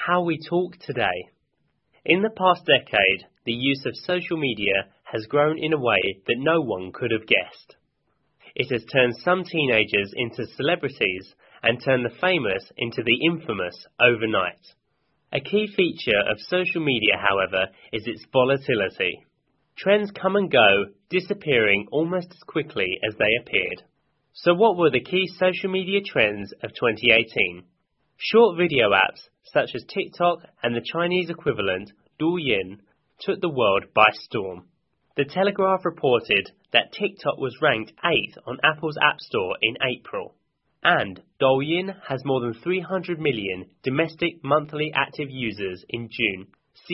how we talk today. In the past decade, the use of social media has grown in a way that no one could have guessed. It has turned some teenagers into celebrities and turned the famous into the infamous overnight. A key feature of social media, however, is its volatility. Trends come and go, disappearing almost as quickly as they appeared. So what were the key social media trends of 2018? Short video apps such as TikTok and the Chinese equivalent Douyin took the world by storm. The Telegraph reported that TikTok was ranked 8th on Apple's App Store in April, and Douyin has more than 300 million domestic monthly active users in June,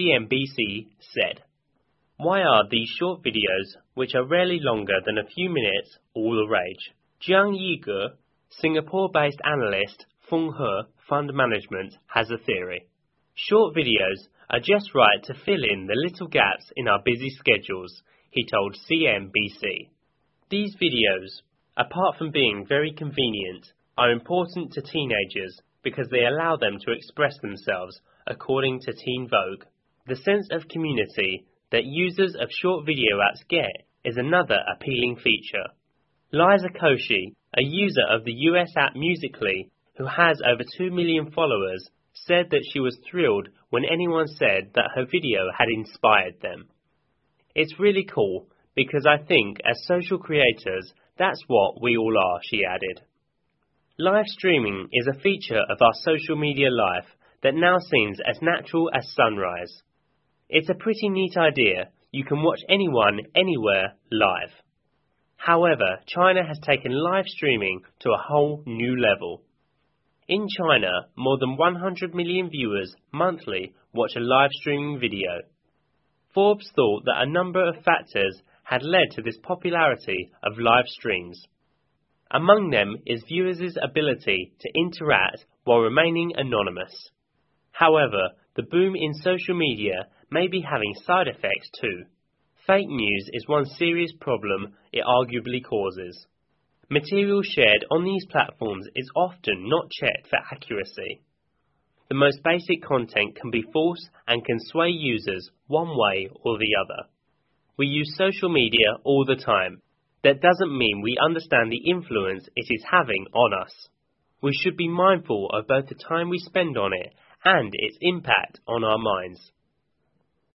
CNBC said. Why are these short videos, which are rarely longer than a few minutes, all the rage? Jiang Yige, Singapore-based analyst Fenghe Fund Management, has a theory. Short videos are just right to fill in the little gaps in our busy schedules, he told CNBC. These videos, apart from being very convenient, are important to teenagers because they allow them to express themselves, according to Teen Vogue. The sense of community that users of short video apps get is another appealing feature. Liza Koshy, a user of the US app Musical.ly, who has over 2 million followers, said that she was thrilled when anyone said that her video had inspired them. It's really cool because I think as social creators, that's what we all are, she added. Live streaming is a feature of our social media life that now seems as natural as sunrise. It's a pretty neat idea. You can watch anyone, anywhere, live. However, China has taken live streaming to a whole new level. In China, more than 100 million viewers monthly watch a live streaming video. Forbes thought that a number of factors had led to this popularity of live streams. Among them is viewers' ability to interact while remaining anonymous. However, the boom in social media may be having side effects too. Fake news is one serious problem it arguably causes. Material shared on these platforms is often not checked for accuracy. The most basic content can be false and can sway users one way or the other. We use social media all the time. That doesn't mean we understand the influence it is having on us. We should be mindful of both the time we spend on it and its impact on our minds.